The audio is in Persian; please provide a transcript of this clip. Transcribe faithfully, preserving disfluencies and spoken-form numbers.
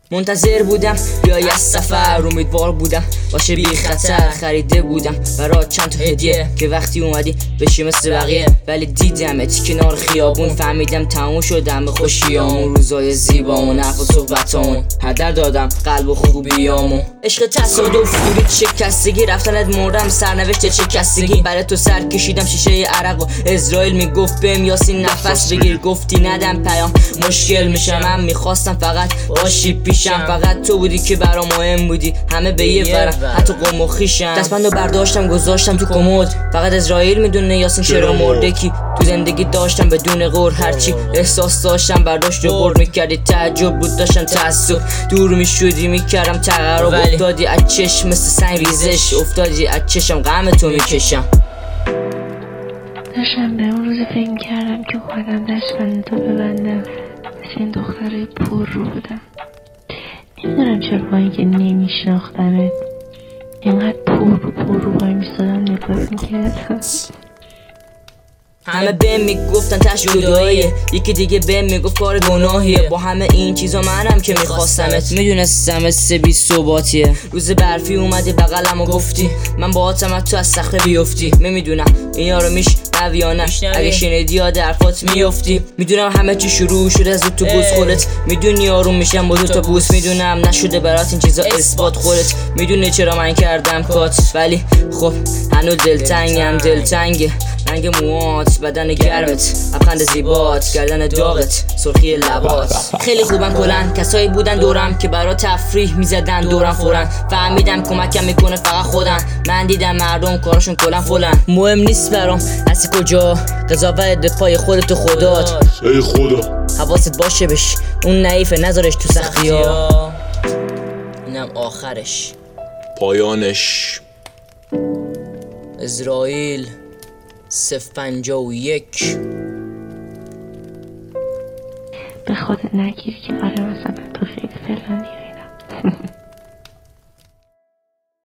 منتظر بودم بیای از سفر، امیدوار بودم باشه بی خطر. خریده بودم برات چند تا هدیه که وقتی اومدی بشی مثل بقیه، ولی دیدمت کنار خیابون، فهمیدم تموم شدم به خوشیامون. روزای زیبامون، حرف و صحبتامون، هدر دادم قلب و خوبیامون. عشق تصادف بودی، شکستگی رفتنت مردم، سرنوشت شکستگی. برای تو سر کشیدم شیشه عرق و اسرائیل میگفت بهم یاسین نفس بگیر، گفتی ندم پیام مشکل میشه. من میخواستم فقط باشی پیشم، فقط تو بودی که برام مهم بودی، همه به یه ورم حتی قوم و خویشم. دستبندو برداشتم گذاشتم تو کمد، فقط اسرائیل میدونه یاسین چرا مرده. کی تو زندگی داشتم بدون غور، هرچی احساس داشتم برداشت و برد میکردی. تعجب بود داشتم تعصب، دور میشدی میکردم تقرب. افتادی از چشم مثل سنگ ریزش، افتادی از چشم غم تو میکشم. داشتم به اون روز فکر میکردم که خودم دستبند تو ببندم، مثل این دخترای پر رو بودم. نمیدونم چرا با اینکه نمیشناختمت اینقدر پر رو پر رو بای میستادم نگاه میکردم. همه بهم میگفتن تش جداییه، یکی دیگه بهم میگفت کار گناهیه. با همه این چیزا منم که میخواستمت، میدونستم سه بی ثباتیه. روز برفی اومدی بغلم و گفتی من باهاتم تو از صخره بیفتی. میدونم این یارو میش نویانه، اگه شنیدی یاد حرفات میفتی. میدونم همه چی شروع شده از اتوبوس خودت، میدونی آروم میشم با دو تا بوس. میدونم نشده برات این چیزا اثبات خودت، میدونی چرا من کردم کات. ولی خب هنوز دلتنگم، دلتنگه رنگ موات، بدن گرمت، لبخند زیبات، گردن داغت، سرخی لبات. خیلی خوبن کلن کسایی بودن دورم که برا تفریح میزدن دورم فورن. فهمیدم کمکم میکنه فقط خودم، من دیدم مردم کارشون کلن فلن. مهم نیست برام هستی کجا، قضاوت پای خودت و خدات. ای خدا حواست باشه بش اون نحیفه نذارش تو سختی ها. اینم آخرش، پایانش. اسرائیل صفر پنجاه و یک. به خودت نگیری که آره مثلا تو خیلی فلانی و اینا.